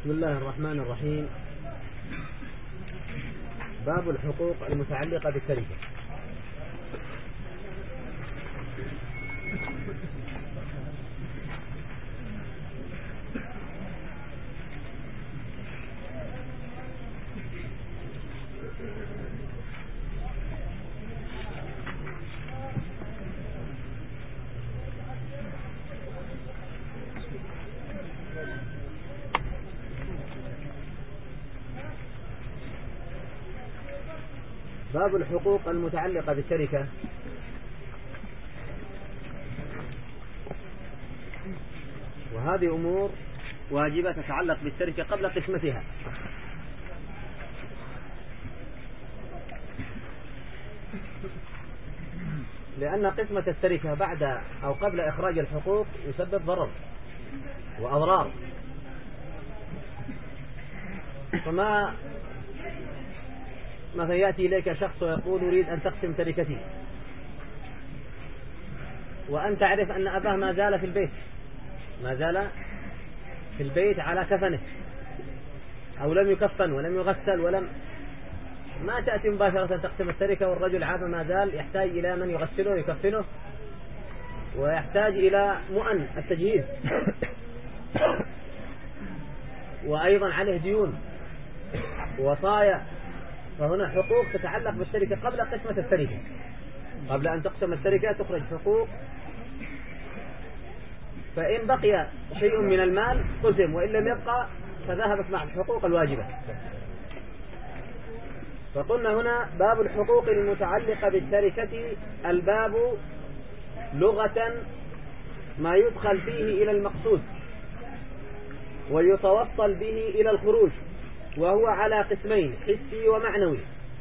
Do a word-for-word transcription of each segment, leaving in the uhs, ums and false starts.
بسم الله الرحمن الرحيم. باب الحقوق المتعلقة بالتركة. باب الحقوق المتعلقة بالتركة. وهذه أمور واجبة تتعلق بالتركة قبل قسمتها، لأن قسمة التركة بعد أو قبل إخراج الحقوق يسبب ضرر وأضرار. فما مثلا يأتي إليك شخص ويقول أريد أن تقسم تركتي، وأن تعرف أن أباه ما زال في البيت ما زال في البيت على كفنه، أو لم يكفن ولم يغسل ولم ما تأتي مباشرة تقسم التركة، والرجل عاب ما زال يحتاج إلى من يغسله ويكفنه، ويحتاج إلى مؤن التجهيز، وأيضا عليه ديون وصايا. فهنا حقوق تتعلق بالتركة قبل قسمة التركة. قبل أن تقسم التركة تخرج حقوق، فإن بقي شيء من المال قسم، وإن لم يبقى فذهبت مع الحقوق الواجبة. فقلنا هنا باب الحقوق المتعلقة بالتركة. الباب لغة ما يدخل فيه إلى المقصود ويتوصل به إلى الخروج، وهو على قسمين: حسي ومعنوي.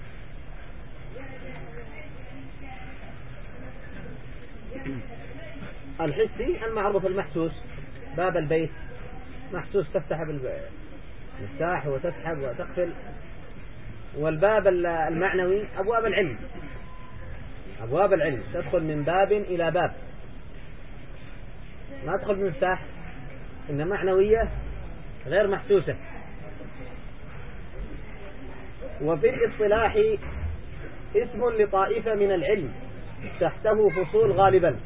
الحسي المعروف المحسوس، باب البيت محسوس، تفتح بالمفتاح وتسحب وتقفل. والباب المعنوي أبواب العلم، أبواب العلم تدخل من باب إلى باب، ما تدخل بمفتاح، إن معنوية غير محسوسة. وفي الاصطلاح اسم لطائفة من العلم تحته فصول غالبا.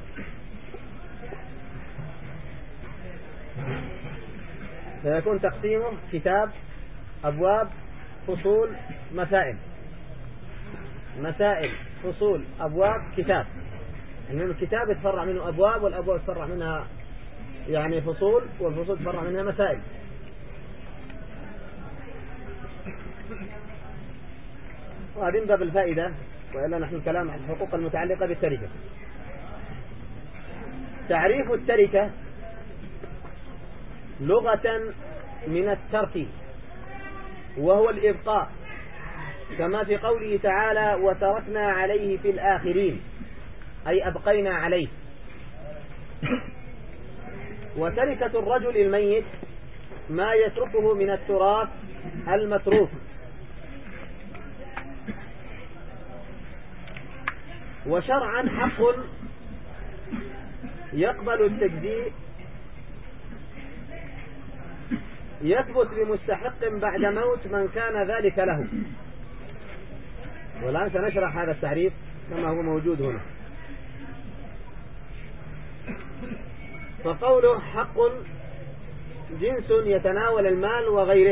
فيكون تقسيمه كتاب، أبواب، فصول، مسائل. مسائل، فصول، أبواب، كتاب. المهم الكتاب يتفرع منه أبواب، والأبواب يتفرع منها يعني فصول، والفصول يتفرع منها مسائل. وهذه باب الفائدة، وإلا نحن الكلام عن الحقوق المتعلقة بالتركة. تعريف التركة: لغة من الترك، وهو الإبقاء، كما في قوله تعالى: وتركنا عليه في الآخرين، أي أبقينا عليه. وتركة الرجل الميت ما يتركه من التراث المتروك. وشرعا حق يقبل التجزيء يثبت لمستحق بعد موت من كان ذلك له. والآن سنشرح هذا التعريف كما هو موجود هنا. فقوله حق جنس يتناول المال وغيره،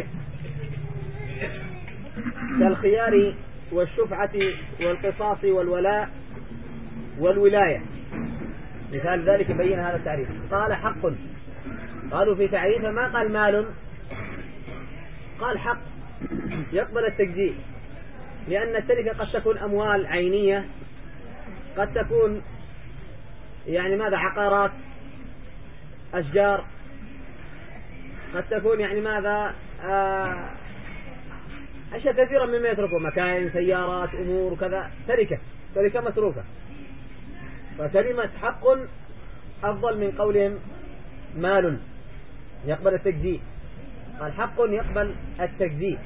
كالخيار والشفعة والقصاص والولاء والولاية. مثال ذلك بين هذا التعريف. قال حق، قالوا في تعريفه ما قال مال، قال حق يقبل التجزيء، لأن التركة قد تكون أموال عينية، قد تكون يعني ماذا عقارات، أشجار، قد تكون يعني ماذا آه أشياء كثيرة مما يتركه، مكائن، سيارات، أمور كذا. تركة تركة متروكة. فكلمة حق أفضل من قولهم مال يقبل التجزيء. قال حق يقبل التجزيء.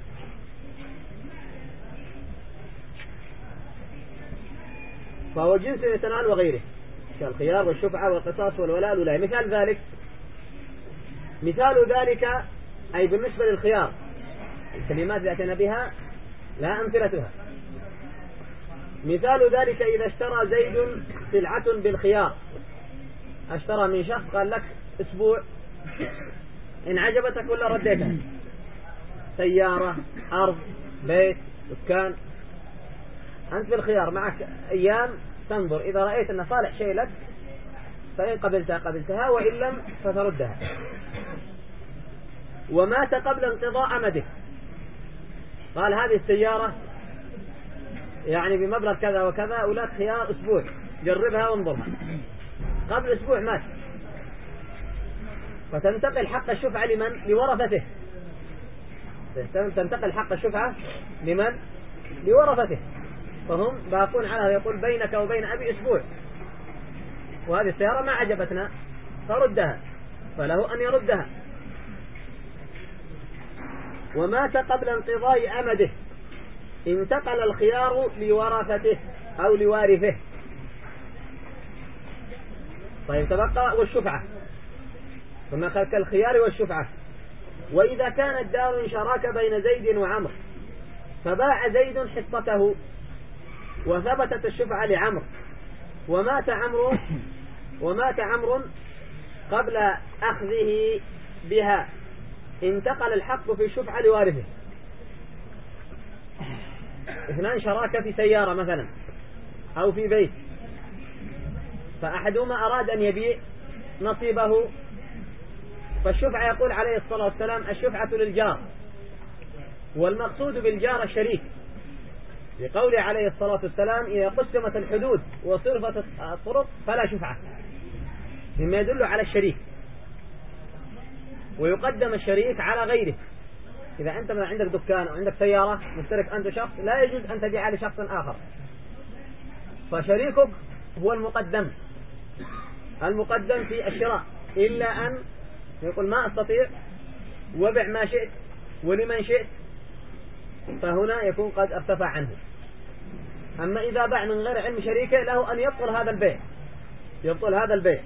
فهو جنس يتنال وغيره، كالخيار والشفعة والقصاص والولاء والولاية. مثال ذلك مثال ذلك أي بالنسبة للخيار الكلمات التي أتينا بها لا أمثلتها. مثال ذلك إذا اشترى زيد سلعة بالخيار، اشترى من شخص قال لك أسبوع، إن عجبتك ولا رديتها، سيارة، أرض، بيت، دكان، أنت بالخيار معك أيام تنظر، إذا رأيت أن صالح شيء لك فإن قبلتها قبلتها وإن لم فتردها. ومات قبل انقضاء أمده، قال هذه السيارة يعني بمبلغ كذا وكذا ولك خيار أسبوع جربها وانظرها، قبل أسبوع مات، فتنتقل حق الشفعة لمن؟ لورثته. تنتقل حق الشفعة لمن؟ لورثته، فهم باقون على يقول بينك وبين أبي أسبوع، وهذه السيارة ما عجبتنا فردها، فله أن يردها. ومات قبل انقضاء أمده، انتقل الخيار لورثته أو لوارثه. طيب تبقى والشفعة، ثم كالخيار والشفعة. وإذا كانت دار شراك بين زيد وعمر، فباع زيد حصته وثبتت الشفعة لعمر، ومات عمرو ومات عمرو قبل أخذه بها، انتقل الحق في الشفعة لوارثه. اثنان شراك في سيارة مثلا أو في بيت، فأحدهما أراد أن يبيع نصيبه، فالشفعة يقول عليه الصلاة والسلام الشفعة للجار، والمقصود بالجار الشريك، لقول عليه الصلاة والسلام إذا قسمت الحدود وصرفت الطرق فلا شفعة، مما يدل على الشريك، ويقدم الشريك على غيره. إذا أنت من عندك دكان أو عندك سيارة مشترك أنت شخص، لا يجوز أن تبيع لشخص آخر، فشريكك هو المقدم المقدم في الشراء، إلا أن يقول ما أستطيع وبع ما شئت ولمن شئت، فهنا يكون قد ارتفع عنه. أما إذا باع من غير علم شريكه له أن يبطل هذا البيع يبطل هذا البيع.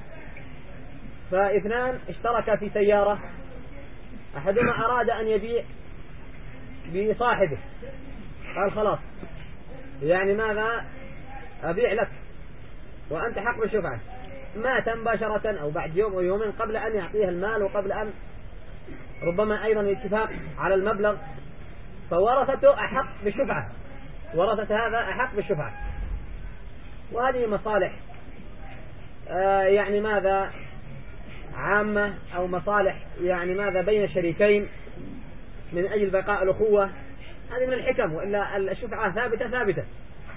فاثنان اشتركا في سيارة، أحدهما أراد أن يبيع بصاحبه، قال خلاص يعني ماذا أبيع لك وأنت حق بالشفعة، مات مباشرة أو بعد يوم أو يومين قبل أن يعطيه المال، وقبل أن ربما أيضا الاتفاق على المبلغ، فورثته أحق بالشفعة، ورثة هذا أحق بالشفعة. وهذه مصالح آه يعني ماذا عامة، أو مصالح يعني ماذا بين شريكين من أجل بقاء الأخوة، هذه من الحكم، وإلا الشفعة ثابتة ثابتة.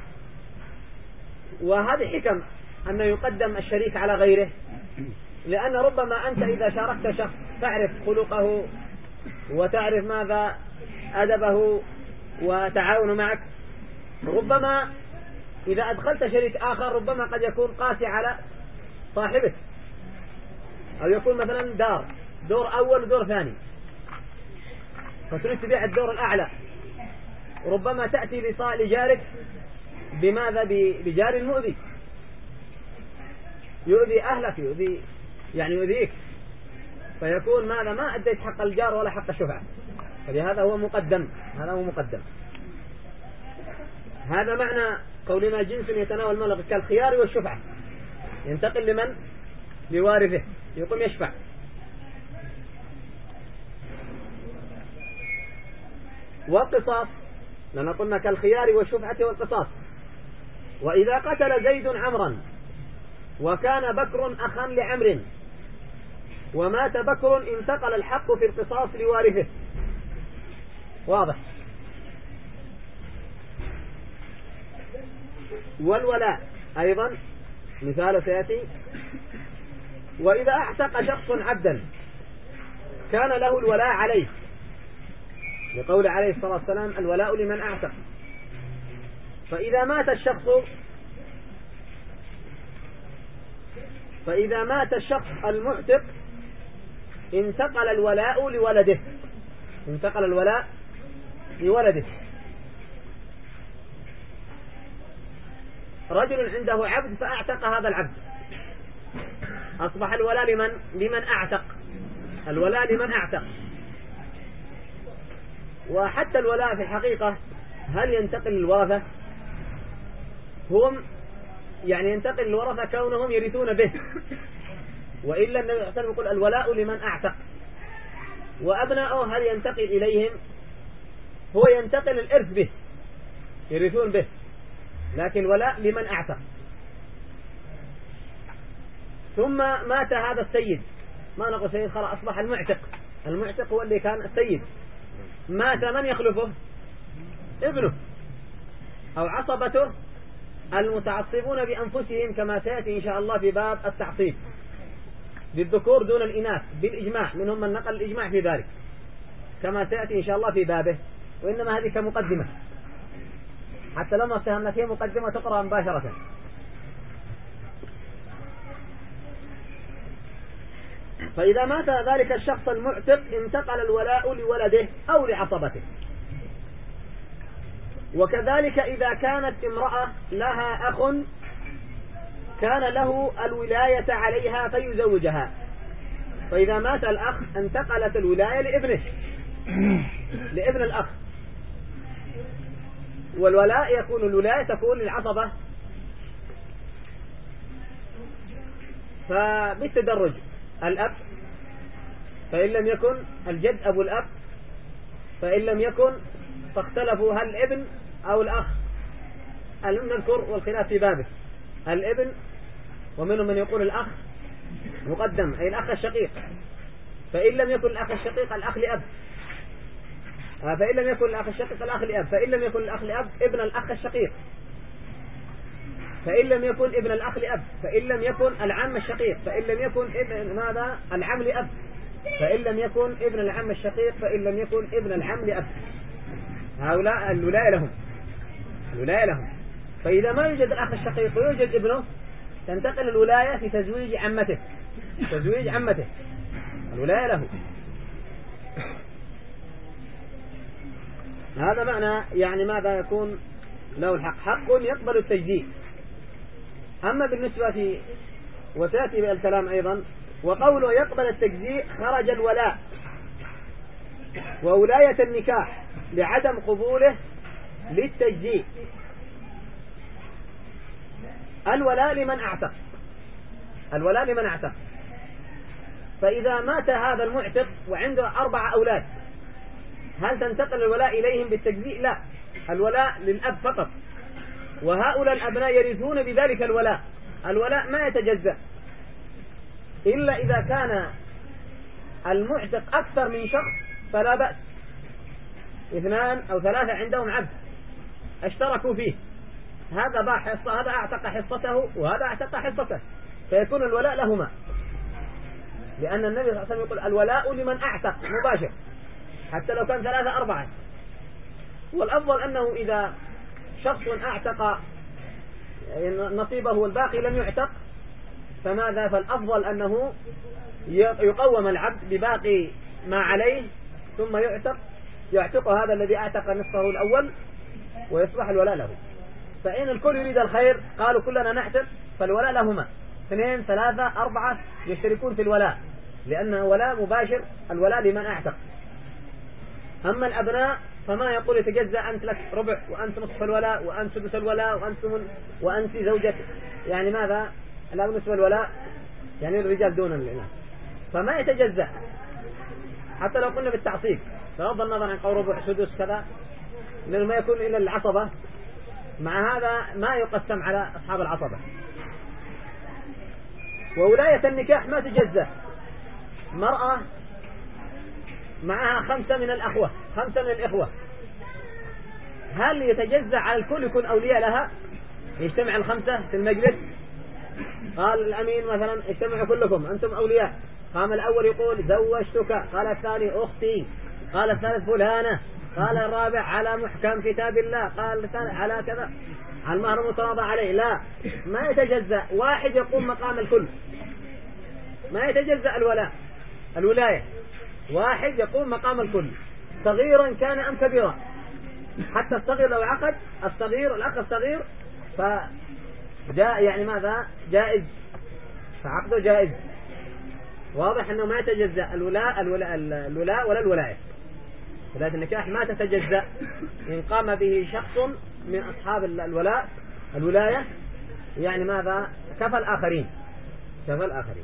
وهذه حكم أن يقدم الشريك على غيره، لأن ربما أنت إذا شاركت شخص تعرف خلقه وتعرف ماذا أدبه وتعاون معك، ربما إذا أدخلت شريك آخر ربما قد يكون قاسي على صاحبه، أو يكون مثلا دار دور أول ودور ثاني، فتريد تبيع الدور الأعلى، ربما تأتي لجارك بماذا بجار مؤذي يؤذي أهلك، يؤذي يعني يؤذيك، فيكون ماذا ما أديت حق الجار ولا حق الشفعة، فلهذا هو مقدم هذا هو مقدم. هذا معنى قولنا جنس يتناول المبلغ كالخيار والشفعة، ينتقل لمن؟ لوارثه، يقوم يشفع. والقصاص لما قلنا كالخيار والشفعة والقصاص. وإذا قتل زيد عمرا وكان بكر أخا لعمر ومات بكر، انتقل الحق في القصاص لوارثه. واضح؟ والولاء أيضا مثال سيأتي. وإذا اعتق شخص عبدا كان له الولاء عليه، لقول عليه الصلاة والسلام الولاء لمن اعتق. فإذا مات الشخص فإذا مات الشخص المعتق انتقل الولاء لولده انتقل الولاء لولده. رجل عنده عبد فاعتق هذا العبد، أصبح الولاء لمن؟ لمن اعتق الولاء لمن اعتق. وحتى الولاء في الحقيقة هل ينتقل للورثة؟ هم يعني ينتقل للورثة كونهم يرثون به، وإلا النبي صلى الله عليه وسلم يقول الولاء لمن أعتق. وأبناؤه هل ينتقل إليهم؟ هو ينتقل الإرث به، يرثون به، لكن الولاء لمن أعتق. ثم مات هذا السيد، ما نقول سيد خلاص أصبح المعتق، المعتق هو اللي كان السيد، مات من يخلفه؟ ابنه أو عصبته المتعصبون بأنفسهم، كما سيأتي إن شاء الله في باب التعصيب بالذكور دون الإناث بالإجماع، منهم من نقل الإجماع في ذلك كما سيأتي إن شاء الله في بابه. وإنما هذه كمقدمة، حتى لما افتهمنا فيها مقدمة تقرأ مباشرة. فإذا مات ذلك الشخص المعتق انتقل الولاء لولده أو لعصبته. وكذلك إذا كانت امرأة لها أخ كان له الولاية عليها فيزوجها، فإذا مات الأخ انتقلت الولاية لابنه، لابن الأخ، والولاء يكون الولاية تكون للعصبة. فبالتدرج الأب، فإن لم يكن الجد أبو الأب، فإن لم يكن فاختلفوا هل الابن أو الأخ. نذكر والخلاف في بابه الابن، ومنهم من يقول الأخ مقدم أي الأخ الشقيق، فإن لم يكن الأخ الشقيق الأخ لأب، فإن لم يكن الأخ الشقيق الأخ لأب، فإن لم يكن الأخ لأب ابن الأخ الشقيق، فإن لم يكن ابن الأخ لأب، فإن لم يكن العم الشقيق، فإن لم يكن ابن ماذا العم لأب، فإن لم يكن ابن العم الشقيق، فإن لم يكن ابن العم لأب. هؤلاء الولاية لهم، الولاية لهم. فإذا ما يوجد الأخ الشقيق ويوجد ابنه تنتقل الولاية في تزويج عمته، تزويج عمته الولاية له. هذا معنى يعني ماذا يكون له الحق، حق يقبل التجزيء. أما بالنسبة في وسيأتي بالكلام أيضا، وقوله يقبل التجزيء خرج الولاء وولاية النكاح لعدم قبوله للتجزيء. الولاء لمن أعتق، الولاء لمن أعتق. فإذا مات هذا المعتق وعنده أربع أولاد هل تنتقل الولاء إليهم بالتجزيء؟ لا، الولاء للأب فقط، وهؤلاء الأبناء يرثون بذلك الولاء. الولاء ما يتجزأ إلا إذا كان المعتق أكثر من شخص فلا بأس، اثنان أو ثلاثة عندهم عبد اشتركوا فيه، هذا باع حصة، هذا أعتق حصته وهذا أعتق حصته، فيكون الولاء لهما، لأن النبي صلى الله عليه وسلم يقول الولاء لمن أعتق مباشر حتى لو كان ثلاثة أربعة. والأفضل أنه إذا شخص أعتق نصيبه والباقي لم يعتق فماذا؟ فالأفضل أنه يقوم العبد بباقي ما عليه ثم يعتق، يعتق هذا الذي أعتق نصفه الأول ويصبح الولاء له. فإن الكل يريد الخير قالوا كلنا نعتق فالولاء لهما، اثنين ثلاثة أربعة يشتركون في الولاء، لأنه ولاء مباشر، الولاء لمن أعتق. أما الأبناء فما يقول يتجزأ أنت لك ربع وأنت نصف الولاء وأنت سدس الولاء وأنت من وأنت زوجة، يعني ماذا؟ لا بالنسبة الولاء يعني الرجال دون الإناث، فما يتجزأ حتى لو قلنا بالتعصيب، بغض النظر عن قول ربع سدس كذا، لأنه ما يكون إلا العصبة، مع هذا ما يقسم على أصحاب العصبة. وولاية النكاح ما تجزأ، مرأة معها خمسة من الأخوة، خمسة من الإخوة، هل يتجزأ على الكل يكون أولياء لها؟ يجتمع الخمسة في المجلس، قال الأمين مثلا اجتمعوا كلكم أنتم أولياء، قام الأول يقول زوجتك، قال الثاني أختي، قال الثالث فلانة، قال الرابع على محكم كتاب الله، قال الثالث على كذا على المهر متراضى عليه. لا، ما يتجزأ، واحد يقوم مقام الكل، ما يتجزأ الولاء الولاية، واحد يقوم مقام الكل، صغيرا كان أم كبيرا، حتى الصغير لو عقد، الصغير الأخ الصغير فجاء يعني ماذا جائز، فعقده جائز. واضح أنه ما يتجزأ الولاء الولاء الولاء ولا الولاية، ولاية النكاح ما تتجزأ إن قام به شخص من أصحاب الولاء الولاية، يعني ماذا؟ كفى الآخرين كفى الآخرين.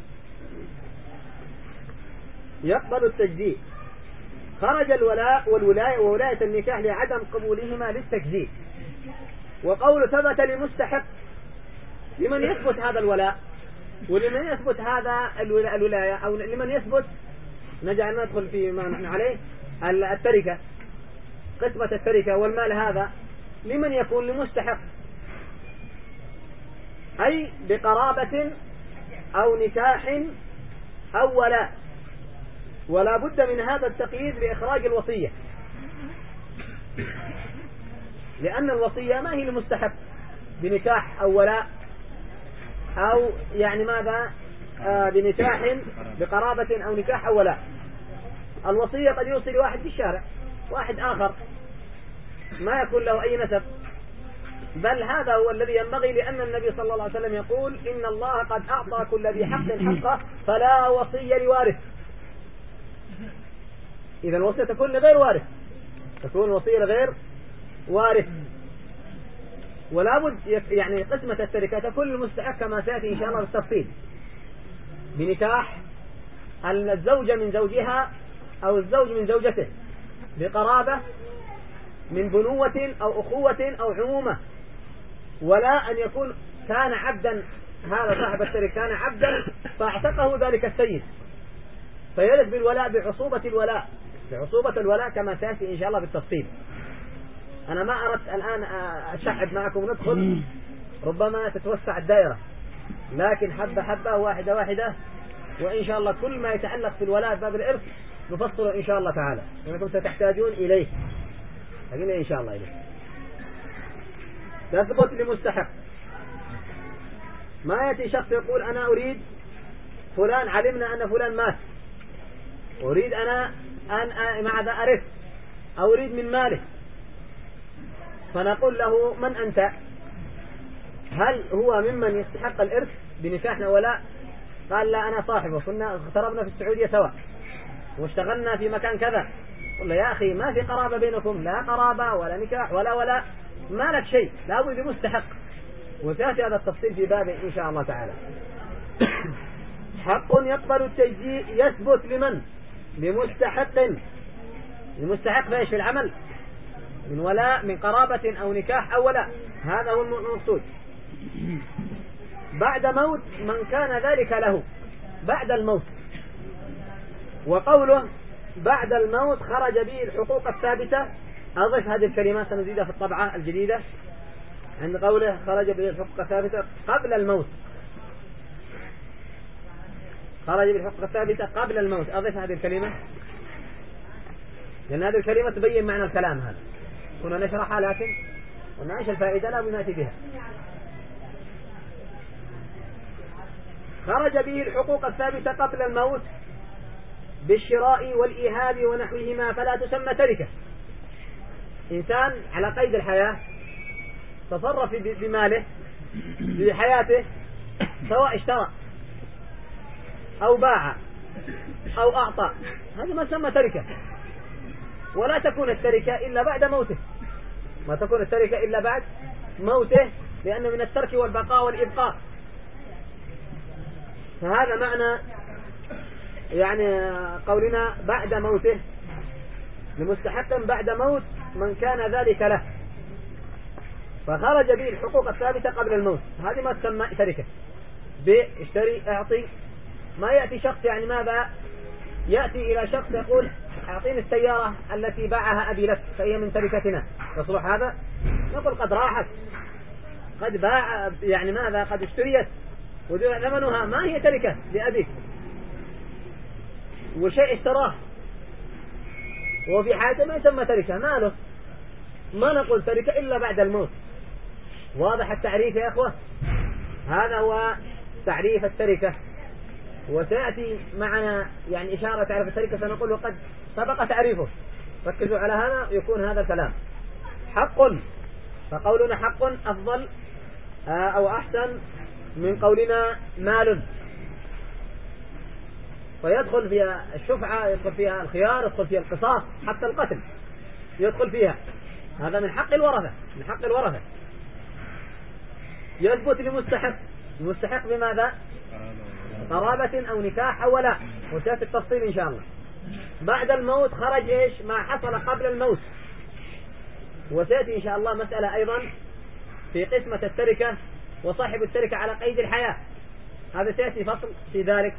يقبل التجزيء. خرج الولاء والولاية وولاية النكاح لعدم قبولهما للتجزيء. وقول ثبت لمستحق، لمن يثبت هذا الولاء ولمن يثبت هذا الولاية، أو لمن يثبت نجعل ندخل في ما نحن عليه التركة، قسمة التركة والمال، هذا لمن يكون؟ لمستحق، أي بقرابة أو نكاح أو ولاء. ولا بد من هذا التقييد لإخراج الوصية، لأن الوصية ما هي لمستحق بنكاح أو ولاء، أو يعني ماذا آه بنكاح بقرابة أو نكاح أو ولاء. الوصية قد يوصي واحد في الشارع، واحد آخر ما يكون له أي نسب، بل هذا هو الذي ينبغي، لأن النبي صلى الله عليه وسلم يقول إن الله قد أعطى كل ذي حق حقه فلا وصي لوارث. إذا الوصية تكون لغير وارث، تكون وصية لغير وارث. ولا بد يعني قسمة التركة تكون للمستحق كما سيأتي إن شاء الله بالتفصيل، بنكاح الزوجة من زوجها أو الزوج من زوجته، بقرابة من بنوة أو أخوة أو عمومة. ولا أن يكون كان عبدا، هذا صاحب التركة كان عبدا فاعتقه ذلك السيد فيرث بالولاء بعصوبة الولاء بعصوبة الولاء كما سيأتي إن شاء الله بالتفصيل. أنا ما أردت الآن أشعب معكم ندخل، ربما تتوسع الدائرة، لكن حبة حبة واحدة واحدة، وإن شاء الله كل ما يتعلق في الولاء باب الإرث نفصله إن شاء الله تعالى، لأنكم ستحتاجون إليه أجينا إن شاء الله إليه. تثبت لمستحق. ما يأتي شخص يقول أنا أريد فلان، علمنا أن فلان مات، أريد أنا أن مع ذا أرث أو أريد من ماله، فنقول له من أنت؟ هل هو ممن يستحق الإرث بنكاحنا ولا؟ قال لا أنا صاحبه، كنا اغتربنا في السعودية سوا واشتغلنا في مكان كذا. قل له يا أخي ما في قرابة بينكم، لا قرابة ولا نكاح ولا ولا ما لك شيء، لا بد لمستحق، وسيأتي هذا التفصيل في بابه إن شاء الله تعالى. حق يقبل التجزيء يثبت لمن؟ لمستحق. لمستحق فايش في العمل من ولاء من قرابة أو نكاح أو ولاء، هذا هو المقصود. بعد موت من كان ذلك له، بعد الموت. وقوله بعد الموت خرج به الحقوق الثابتة، أضف هذه الكلمات سنزيدها في الطبعة الجديدة عند قوله خرج به الحقوق الثابتة قبل الموت، خرج به الحقوق الثابتة قبل الموت، أضف هذه الكلمة لأن هذه الكلمة تبين معنى الكلام هذا، كنا نشرحها لكن ونعيش الفائدة لا بنأتي بها. خرج به الحقوق الثابتة قبل الموت بالشراء والإيهاب ونحوهما فلا تسمى تركة. إنسان على قيد الحياة تصرف بماله في حياته، سواء اشترى أو باع أو أعطى، هذا ما تسمى تركة. ولا تكون التركة إلا بعد موته، ما تكون التركة إلا بعد موته، لأنه من الترك والبقاء والإبقاء. فهذا معنى يعني قولنا بعد موته، لمستحق بعد موت من كان ذلك له، فخرج به الحقوق الثابتة قبل الموت، هذه ما تسمى تركة. باشتري اعطي، ما يأتي شخص يعني ماذا يأتي إلى شخص يقول أعطيني السيارة التي باعها أبي لك فهي من تركتنا، يصلح هذا؟ نقول قد راحت، قد باع يعني ماذا قد اشتريت وثمنها ما هي تركة لأبيك، وشيء اشتراه وفي حياته ما يسمى تركة، ماله؟ ما نقول تركة إلا بعد الموت. واضح التعريف يا أخوة؟ هذا هو تعريف التركة، وسيأتي معنا يعني إشارة تعرف التركة سنقول وقد سبق تعريفه، ركزوا على هذا يكون هذا الكلام. حق، فقولنا حق أفضل أو أحسن من قولنا مال، فيدخل فيها الشفعة، يدخل فيها الخيار، يدخل فيها القصاص، حتى القتل يدخل فيها، هذا من حق الورثة، من حق الورثة. يثبت لمستحق، المستحق بماذا؟ قرابة أو نكاح أو ولاء، وسيأتي التفصيل إن شاء الله. بعد الموت خرج إيش ما حصل قبل الموت، وسيأتي إن شاء الله مسألة أيضا في قسمة التركة وصاحب التركة على قيد الحياة، هذا سيأتي فصل في ذلك،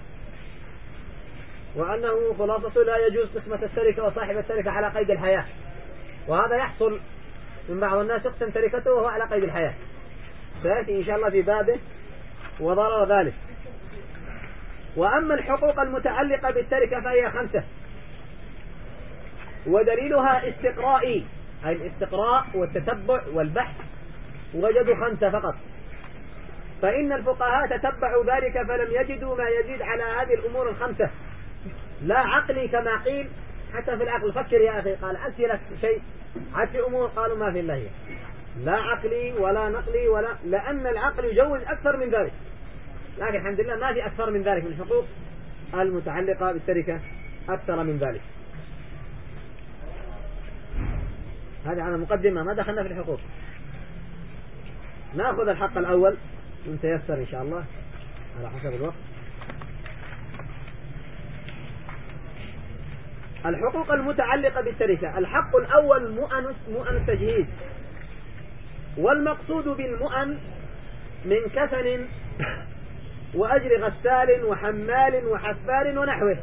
وأنه خلاصة لا يجوز قسمة التركة وصاحب التركة على قيد الحياة، وهذا يحصل من بعض الناس يقسم تركته وهو على قيد الحياة، سيأتي إن شاء الله في بابه وضرر ذلك. وأما الحقوق المتعلقة بالتركة فهي خمسة، ودليلها استقرائي، أي الاستقراء والتتبع والبحث، وجدوا خمسة فقط، فإن الفقهاء تتبعوا ذلك فلم يجدوا ما يزيد على هذه الأمور الخمسة، لا عقلي كما قيل. حتى في العقل فكر يا أخي، قال أسي لك شيء عاد في أمور قالوا ما في الله هي. لا عقلي ولا نقلي ولا، لأن العقل يجوز أكثر من ذلك، لكن الحمد لله ما في أكثر من ذلك من الحقوق المتعلقة بالتركة أكثر من ذلك. هذه على مقدمة، ما دخلنا في الحقوق. نأخذ الحق الأول من تيسر إن شاء الله على حسب الوقت. الحقوق المتعلقة بالتركة، الحق الأول مؤن مؤن التجهيز، والمقصود بالمؤن من كفن وأجر غسال وحمال وحفار ونحوه.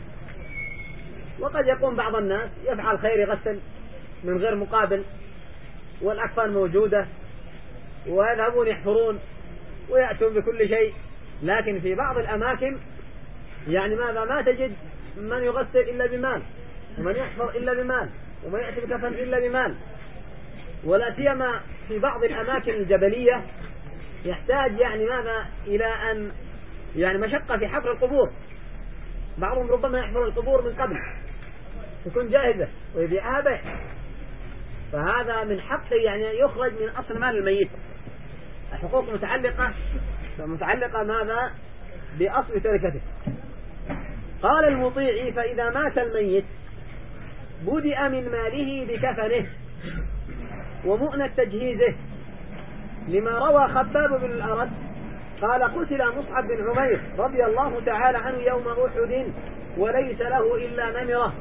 وقد يقوم بعض الناس يفعل خير يغسل من غير مقابل والأكفان موجودة ويذهبون يحفرون ويأتون بكل شيء، لكن في بعض الأماكن يعني ماذا ما تجد من يغسل إلا بمال، ومن يحفر إلا بمال، ومن يأتي بكفن إلا بمال، ولا سيما في بعض الأماكن الجبلية يحتاج يعني ماذا إلى أن يعني مشقة في حفر القبور، بعضهم ربما يحفر القبور من قبل تكون جاهزة ويبيعها بيع، فهذا من حقه يعني يخرج من أصل مال الميت. الحقوق متعلقة متعلقة ماذا بأصل تركته. قال المطيعي: فإذا مات الميت بدأ من ماله بكفنه ومؤنة تجهيزه، لما روى خباب بن الأرد قال: قتل مصعب بن عمير رضي الله تعالى عنه يوم أحد وليس له إلا نمرة،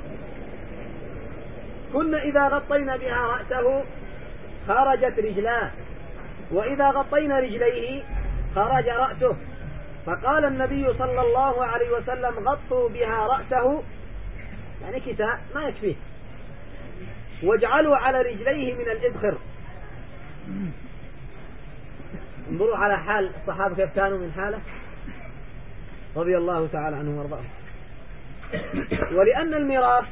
كنا إذا غطينا بها رأسه خرجت رجلاه، وإذا غطينا رجليه خرج رأسه، فقال النبي صلى الله عليه وسلم: غطوا بها رأسه، يعني كساء ما يكفيه، واجعلوا على رجليه من الإذخر. انظروا على حال الصحابة كيف كانوا من حاله رضي الله تعالى عنهم وارضاهم. ولأن الميراث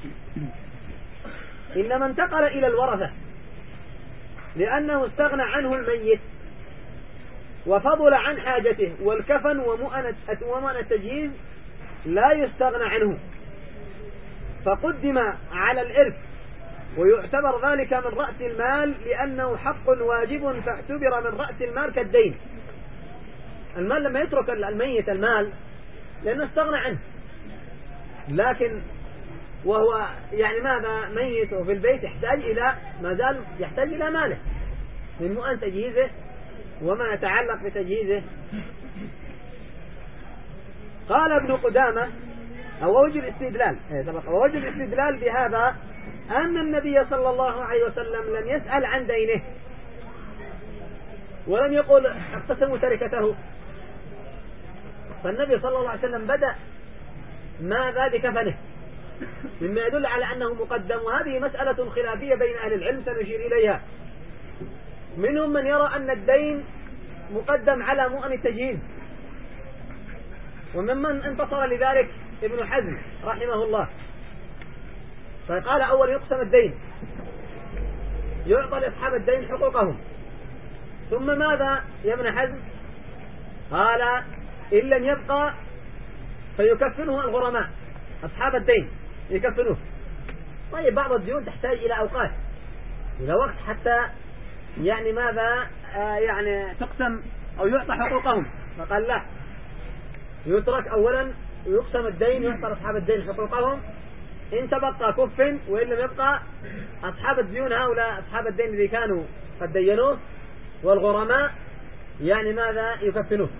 إنما انتقل إلى الورثة لأنه استغنى عنه الميت وفضل عن حاجته، والكفن ومؤنة التجهيز لا يستغنى عنه، فقدم على الإرث، ويعتبر ذلك من رأس المال لأنه حق واجب، فاعتبر من رأس المال كالدين. المال لما يترك الميت المال لأنه استغنى عنه، لكن وهو يعني ماذا ميت وفي البيت يحتاج إلى ما زال يحتاج إلى ماله من مؤن تجهيزه وما يتعلق بتجهيزه. قال ابن قدامة: أو وجه الاستدلال ووجه الاستدلال بهذا أن النبي صلى الله عليه وسلم لم يسأل عن دينه ولم يقل اقتسموا تركته، فالنبي صلى الله عليه وسلم بدأ ماذا بكفنه، مما يدل على أنه مقدم. وهذه مسألة خلافية بين أهل العلم سنشير إليها، منهم من يرى أن الدين مقدم على مؤن التجهيز، وممن انتصر لذلك ابن حزم رحمه الله، فقال: أول يقسم الدين، يعطى لأصحاب الدين حقوقهم، ثم ماذا يا ابن حزم؟ قال: إن لم يبقى فيكفنه الغرماء، أصحاب الدين يكفنوه. طيب بعض الديون تحتاج إلى أوقات إلى وقت حتى يعني ماذا آه يعني تقسم أو يعطى حقوقهم، فقال لا، يترك أولا ويقسم الدين، يعطى أصحاب الدين حقوقهم، إن تبقى كف وإن لم يبقى أصحاب الديون هؤلاء أصحاب الدين الذي كانوا قد دينوه والغرماء يعني ماذا يكفنوه.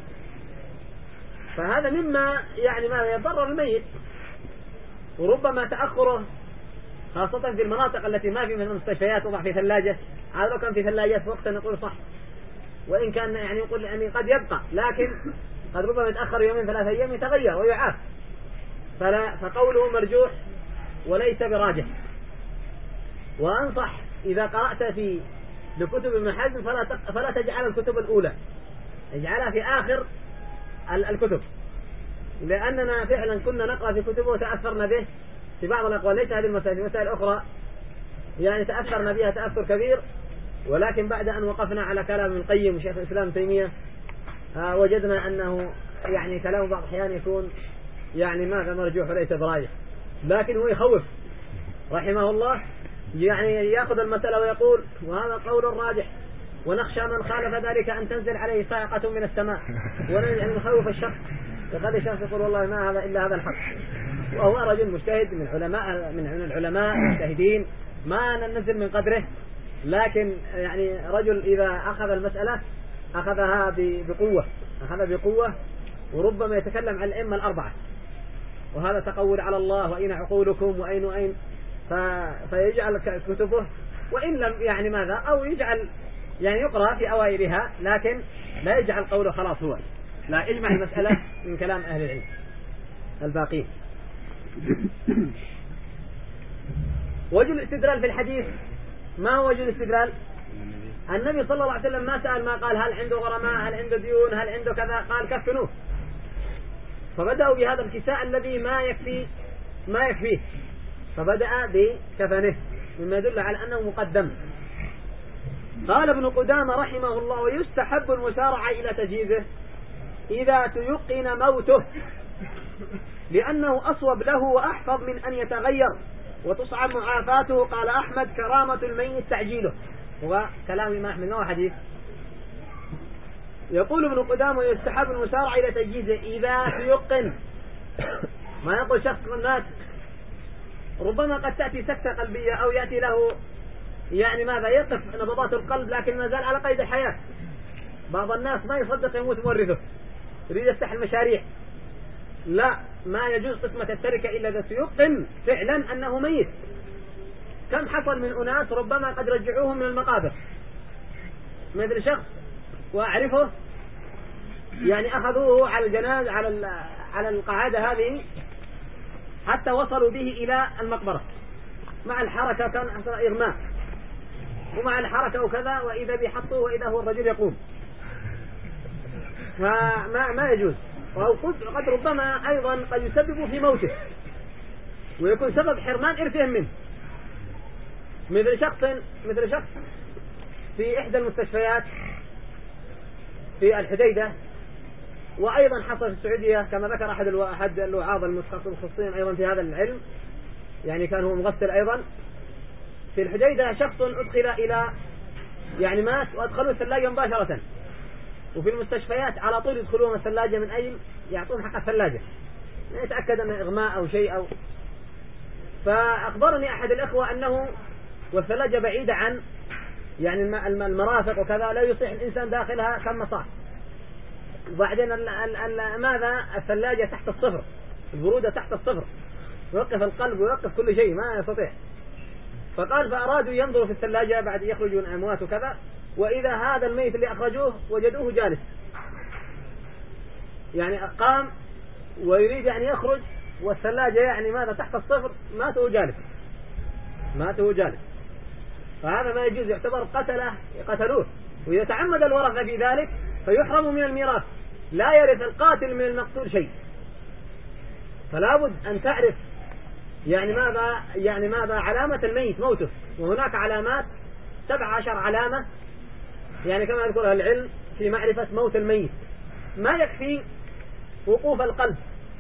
فهذا مما يعني ماذا يضرر الميت. وربما تأخره خاصة في المناطق التي ما في من المستشفيات وضع في ثلاجة، هذا لو كان في ثلاجات وقتا نقول صح، وإن كان يعني يقول يعني قد يبقى، لكن قد ربما يتأخر يومين ثلاثة أيام يتغير ويعاف. فلا فقوله مرجوح وليس براجح. وأنصح إذا قرأت في لكتب ابن حزم فلا فلا تجعل الكتب الأولى، اجعلها في آخر الكتب، لأننا فعلا كنا نقرأ في كتبه وتأثرنا به في بعض الأقوال. ليس هذه المسائل، في مسائل أخرى يعني تأثرنا بها تأثر كبير، ولكن بعد أن وقفنا على كلام ابن القيم وشيخ الإسلام ابن تيمية آه وجدنا أنه يعني كلام بعض الأحيان يكون يعني ماذا مرجوح وليس براجح، لكن هو يخوف رحمه الله، يعني يأخذ المسألة ويقول وهذا قول راجح ونخشى من خالف ذلك أن تنزل عليه صاعقة من السماء ونحن نخوف الشخص فقد الشخص يقول والله ما هذا إلا هذا الحق. وهو رجل مجتهد من علماء من العلماء المجتهدين ما ننزل من قدره، لكن يعني رجل إذا أخذ المسألة أخذها بقوة أخذ بقوة وربما يتكلم عن الأئمة الأربعة، وهذا تقول على الله وأين عقولكم وأين وأين فيجعل كتبه وإن لم يعني ماذا أو يجعل يعني يقرأ في أوائلها، لكن لا يجعل قوله خلاص هو، لا يجمع المسألة من كلام أهل العلم الباقين. وجه الاستدلال في الحديث ما هو وجه الاستدلال؟ النبي صلى الله عليه وسلم ما سأل ما قال هل عنده غرماء هل عنده ديون هل عنده كذا، قال كفنوه. فبدأوا بهذا الكساء الذي ما يكفي ما يكفيه، فبدأ بكفنه مما يدل على أنه مقدم. قال ابن قدامة رحمه الله ويستحب المسارعة إلى تجهيزه إذا تيقن موته لأنه أصوب له وأحفظ من أن يتغير وتصعب معافاته. قال أحمد كرامة الميت تعجيله. هو كلام ما أحمد نوع حديث. يقول ابن قدامة يستحب المسارعة إلى تجهيزه إذا تيقن، ما يقول شخص الناس ربما قد تأتي سكتة قلبية أو يأتي له يعني ماذا يقف نبضات القلب لكن ما زال على قيد الحياة. بعض الناس ما يصدق يموت مورثه يريد يفتح المشاريع، لا ما يجوز قسمة التركة إلا إذا تيقن فعلا أنه ميت. كم حصل من أناس ربما قد رجعوهم من المقابر، مثل شخص وأعرفه يعني أخذوه على الجناز على على القعادة هذه حتى وصلوا به إلى المقبرة مع الحركة، كان حصل إغماء ومع الحركة وكذا، وإذا بيحطوه وإذا هو الرجل يقوم، فما ما يجوز. وقد ربما أيضا قد يسبب في موته ويكون سبب حرمان إرثهم منه، مثل شخص مثل شخص في إحدى المستشفيات في الحديدة، وأيضا حصل في السعودية كما ذكر أحد أحد الوعاظ المتخصصين أيضا في هذا العلم، يعني كان هو مغسل أيضا في الحديدة. شخص أدخل إلى يعني مات وأدخلوا الثلاجة مباشرة، وفي المستشفيات على طول يدخلون الثلاجة من أي يعطون حق الثلاجة يتأكد أن إغماء أو شيء أو. فأخبرني أحد الأخوة أنه والثلاجة بعيدة عن يعني المرافق وكذا لا يصيح الإنسان داخلها كم صاح، وبعدين ال ال ال ماذا الثلاجة تحت الصفر، البرودة تحت الصفر، يوقف القلب ويوقف كل شيء ما يستطيع. فقال فأرادوا ينظروا في الثلاجة بعد يخرجون أموات وكذا، وإذا هذا الميت اللي أخرجوه وجدوه جالس، يعني قام ويريد أن يخرج والثلاجة يعني ماذا تحت الصفر، ماته جالس ماته جالس. فهذا ما يجوز، يعتبر قتله قتلوه، وإذا تعمد الورثة في ذلك فيحرم من الميراث، لا يرث القاتل من المقتول شيء. فلا بد أن تعرف يعني ماذا يعني ماذا علامة الميت موته، وهناك علامات سبع عشر علامة يعني كما يذكرها العلم في معرفة موت الميت. ما يكفي وقوف القلب،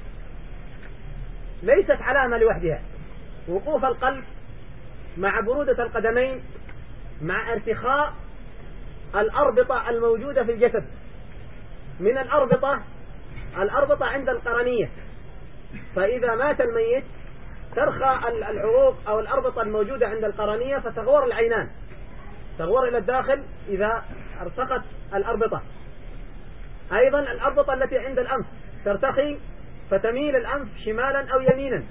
ليست علامة لوحدها، وقوف القلب مع برودة القدمين مع ارتخاء الأربطة الموجودة في الجسد. من الأربطة الأربطة عند القرنية، فإذا مات الميت ترخى العروق أو الأربطة الموجودة عند القرنية فتغور العينان، تغور إلى الداخل إذا ارتقت الأربطة. أيضا الأربطة التي عند الأنف ترتخي فتميل الأنف شمالا أو يمينا.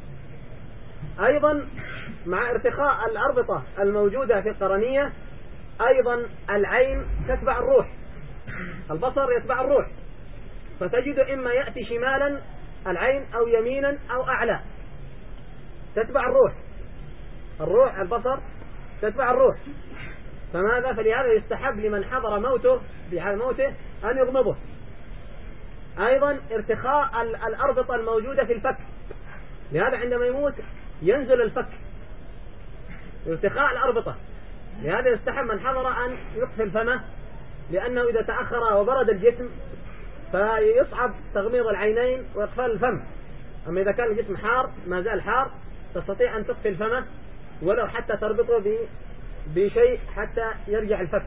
أيضا مع ارتخاء الأربطة الموجودة في القرنية أيضا العين تتبع الروح، البصر يتبع الروح، فتجد إما يأتي شمالا العين أو يمينا أو أعلى، تتبع الروح، الروح البصر تتبع الروح. فماذا؟ فلهذا يستحب لمن حضر موته بحال موته أن يغمضه. أيضا ارتخاء الأربطة الموجودة في الفك، لهذا عندما يموت ينزل الفك، ارتخاء الأربطة، لهذا يستحب من حضر أن يقفل فمه، لأنه إذا تأخر وبرد الجسم فيصعب تغميض العينين وإقفال الفم. أما إذا كان الجسم حار ما زال حار تستطيع أن تقفل فمه ولو حتى تربطه بشيء حتى يرجع الفك.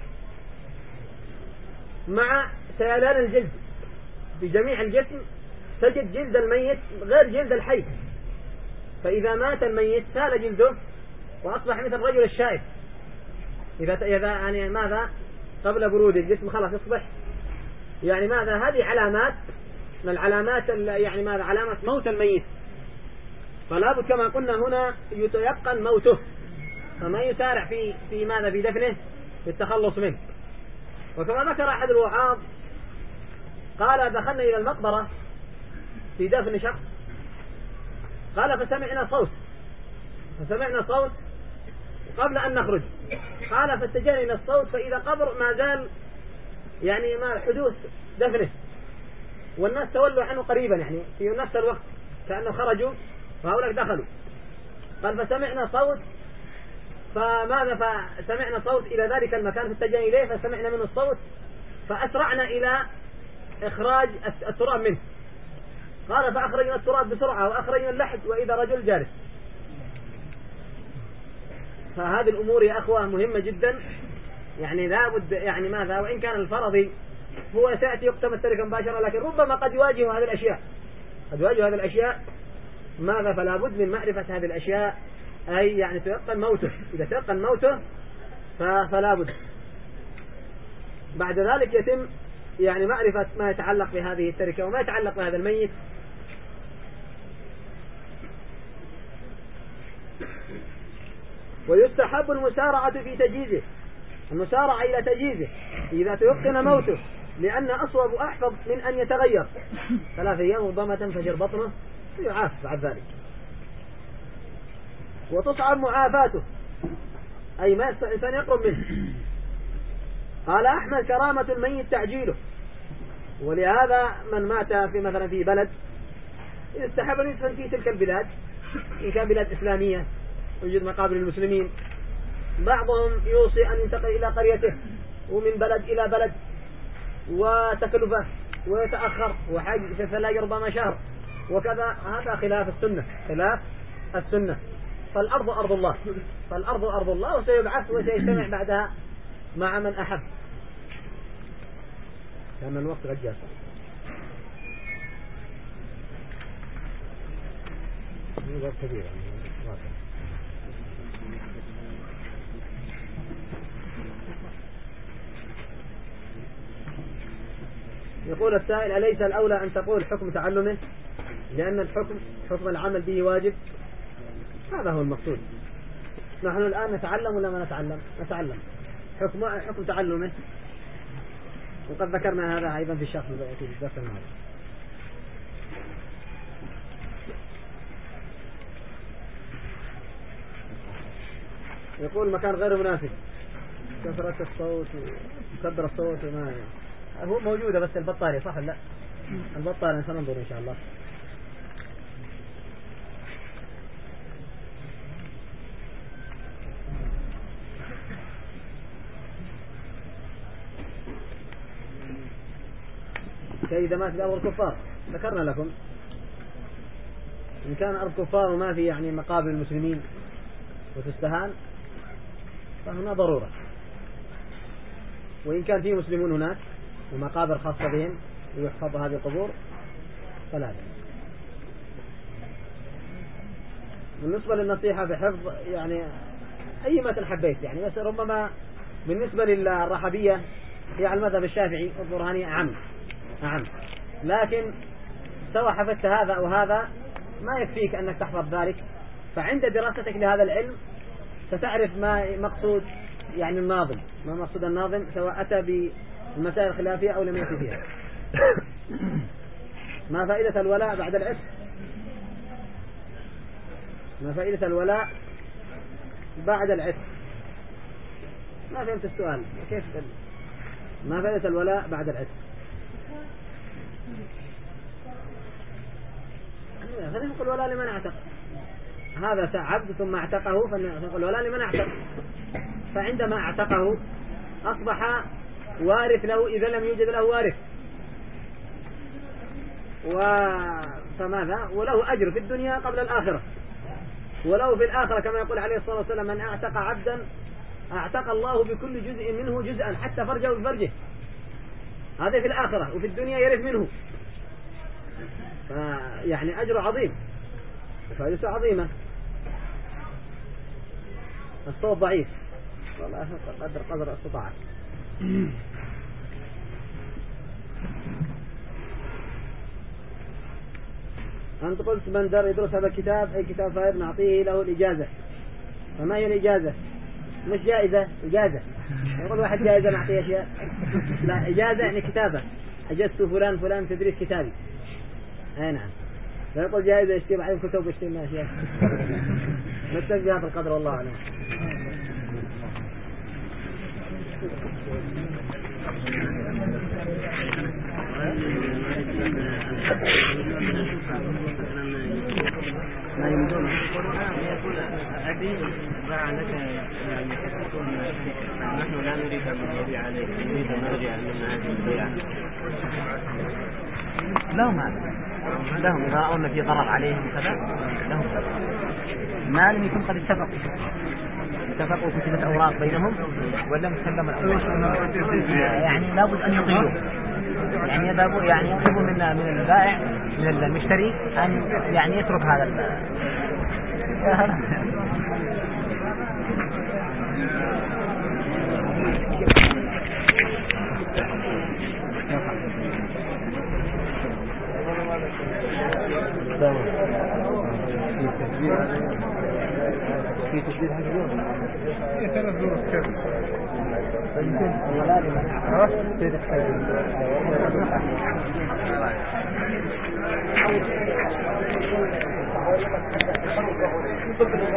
مع سيلان الجلد في جميع الجسم، تجد جلد الميت غير جلد الحي، فإذا مات الميت سال جلده وأصبح مثل الرجل الشائب. إذا إذا يعني ماذا قبل برود الجسم خلاص يصبح يعني ماذا، هذه علامات من العلامات يعني ماذا، علامة موت الميت. فلا بد كما قلنا هنا يتيقن موته، فما يسارع في في ماذا في دفنه للتخلص منه. وكما ذكر أحد الوعاظ قال دخلنا إلى المقبرة في دفن شخص، قال فسمعنا صوت فسمعنا صوت قبل أن نخرج، قال فاتجهنا إلى الصوت فإذا قبر ما زال يعني ما حدوث دفنه، والناس تولوا عنه قريبا يعني في نفس الوقت كأنه خرجوا وهؤلاء دخلوا. قال فسمعنا صوت، فماذا فسمعنا صوت إلى ذلك المكان فاتجهنا إليه فسمعنا منه الصوت فأسرعنا إلى إخراج التراب منه. قال فأخرجنا التراب بسرعة وأخرجنا اللحد وإذا رجل جالس. فهذه الأمور يا أخوة مهمة جدا، يعني لا بد يعني ماذا، وإن كان الفرضي هو سيأتي يقسم التركة مباشرة، لكن ربما قد يواجه هذه الأشياء قد يواجه هذه الأشياء ماذا، فلا بد من معرفة هذه الأشياء، أي يعني تيقن موته. إذا تيقن موته فلا بد بعد ذلك يتم يعني معرفة ما يتعلق بهذه التركة وما يتعلق بهذا الميت. ويستحب المسارعة في تجهيزه، المسارعة إلى تجهيزه إذا تيقن موته، لأن أصوب أحفظ من أن يتغير. ثلاث أيام ربما تنفجر بطنه ويعاف بعد ذلك. وتصعب معافاته، أي ما الإنسان يقرب منه. قال أحمد كرامة الميت تعجيله، ولهذا من مات في مثلا في بلد يستحب أن يدفن في تلك البلاد، إن كان بلاد إسلامية ويوجد مقابر المسلمين. بعضهم يوصي أن ينتقل إلى قريته ومن بلد إلى بلد وتكلفة ويتأخر وحاج في ثلاث ربما شهر وكذا، هذا خلاف السنة، خلاف السنة. فالأرض أرض الله، فالأرض أرض الله وسيبعث وسيجتمع بعدها مع من أحب. كان الوقت رجع وقت كبير. يقول السائل أليس الأولى أن تقول حكم تعلمه لأن الحكم حكم العمل به واجب؟ هذا هو المقصود. نحن الآن نتعلم ولا ما نتعلم؟ نتعلم. حكم حكم تعلمه، وقد ذكرنا هذا أيضا في الشرح في الدرس الماضي. يقول مكان غير مناسب، كثرة الصوت وكبر الصوت وما هو موجودة، بس البطارية صح لا؟ البطارية سننظر إن شاء الله. كإذا مات في أرض الكفار ذكرنا لكم، إن كان أرض كفار وما في يعني مقابر المسلمين وتستهان فهنا ضرورة، وإن كان في مسلمون هناك ومقابر خاصة بهم ويحفظ هذه القبور فلا بأس. بالنسبة للنصيحة في حفظ يعني أي متن حبيت يعني، بس ربما بالنسبة للرحبية هي على المذهب الشافعي والبرهاني أعم أعم، لكن سواء حفظت هذا أو هذا ما يكفيك أنك تحفظ ذلك، فعند دراستك لهذا العلم ستعرف ما مقصود يعني الناظم، ما مقصود الناظم سواء أتى بالمسائل الخلافية أو لم يأتي فيها. ما فائدة الولاء بعد العتق؟ ما فائدة الولاء بعد العتق؟ ما فهمت السؤال كيف؟ ما فائدة الولاء بعد العتق؟ فنقول ولا لمن اعتق، هذا عبد ثم اعتقه فنقول ولا لمن اعتق، فعندما اعتقه أصبح وارث له إذا لم يوجد له وارث، فماذا وله أجر في الدنيا قبل الآخرة، ولو في الآخرة كما يقول عليه الصلاة والسلام من اعتق عبدا اعتق الله بكل جزء منه جزءا حتى فرجه بفرجه، هذا في الآخرة، وفي الدنيا يرث منه، يعني أجر عظيم، فائدته عظيمة. الصوت ضعيف والله قدر قدر استطاعت. أنت قلت من در يدرس هذا الكتاب أي كتاب فائد نعطيه له الإجازة، فما هي الإجازة؟ مش جائزة، إجازة. يقول واحد جائزة نعطيه أشياء، لا إجازة يعني كتابة، أجزت فلان فلان تدريس كتابي. أي نعم. لا يقول جائزة يشتري بعدين كتب يشتري ما أشياء. نستجد بهذا القدر والله أعلم. ما يريدون يقول أبي باع لك يعني نحن لا نريد أن نبيع عليك، نريد أن نرجع من هذه البيعة. لهم هذا لهم إذا رأوا أن في ضرر عليهم كذا لهم، ما لم يكن قد اتفقوا اتفقوا كتبت أوراق بينهم ولا مسلم الأوراق، يعني لابد أن يطيلوا، يعني يذهبوا يعني يطلبوا من من البائع من المشتري أن يعني يترك هذا ال في تسجيل هذا اليوم في ثلاث دروس كامل. ها؟